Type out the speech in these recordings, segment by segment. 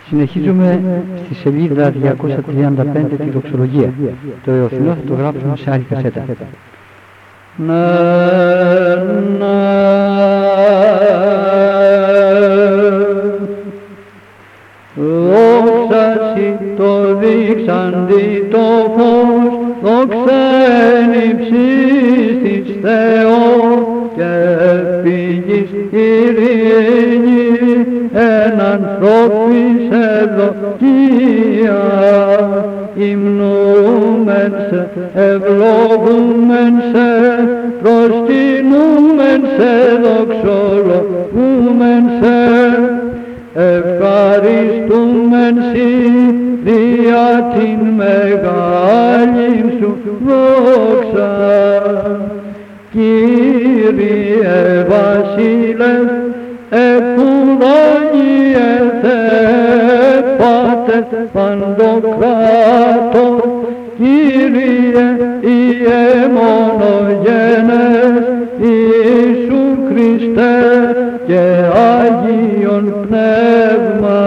Συνεχίζουμε στη σελίδα 235 τη δοξολογία. Το εωθινό θα το γράψουμε σε άλλη κασέτα. Δόξα σοι το δείξαντι το φως, δόξα εν υψής της Θεό και φύγεις ειρήνη εν ανθρώπης ευδοκία. Υμνούμεν σε, ευλογούμεν σε, προσκυνούμεν σε, δοξολογούμεν σε, ευχαριστούμεν σοι δια την μεγάλη σου δόξα. Κύριε Βασίλευ, επουράνιε Θεέ Πάτερ παντοκράτορ, Κύριε Ιε μονογένες Ιησού Χριστέ και Άγιον Πνεύμα.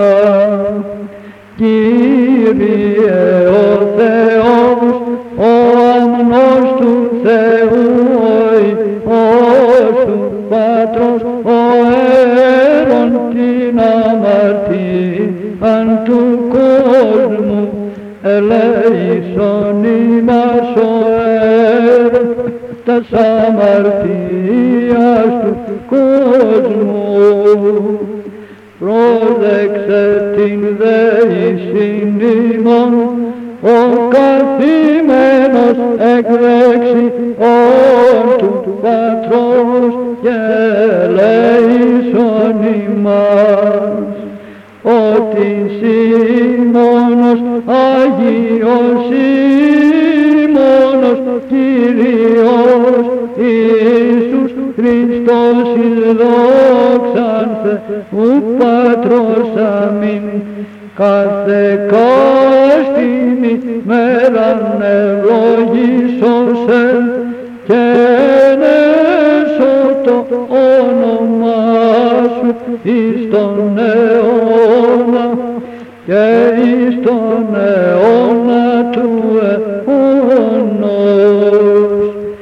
Κύριε ο Θεός, ο αμνός του Θεού, ο σου Πάτρος, ο αίρον την αμαρτίαν του κόσμου, ελέησον ημάς ο αίρον τας αμαρτίας του κόσμου. Πρόσεξε την δεήσιν ημών, ο καθημένος εκ δεξιών του Πατρός και ελέησον ημάς. Ότι Σίμωνος, Άγιος Σίμωνος, Κύριος Ιησούς Χριστός εις δόξαν Θεού Πατρός αμήν. Κάθε κάστην ημέραν ευλογήσωσε και ενέσω το όνομά σου εις τον αιώνα και εις τον αιώνα του αιώνος.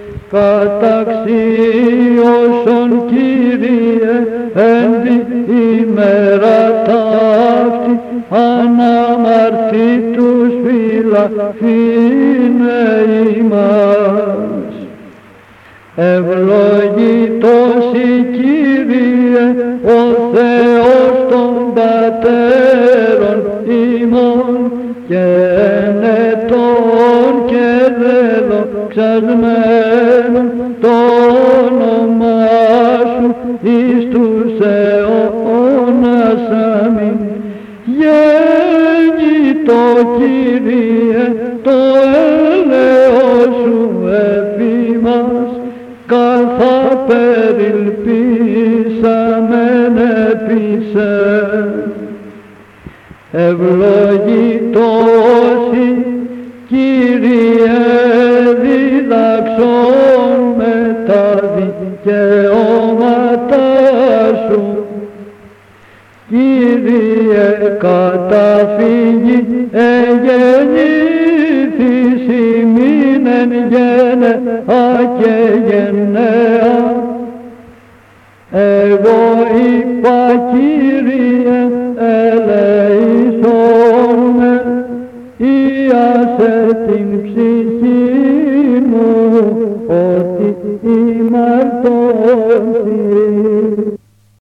Καταξίωσον Κύριε εν τη ημέρα ταύτη, αναμαρτήτους φυλαχθήνε ημάς. Ευλογητός η Κύριε ο Θεός των πατέρων ημών και ενετών και δεδοξασμένων το όνομά σου εις τους αιώνας αμήν. Γέννητο Κύριε το έλεος σου επί μας, καθά περιλπίσαμεν επί σε. Ευλογητός Κύριε διδαξών με τα δικαιώματά σου. Κύριε καταφύγη εγεννήθης ημίν εν γενεά και γενναία. Εγώ είπα Κύριε ελεησόν με, ιάσε την ψυχή μου ότι ημαρτώθη.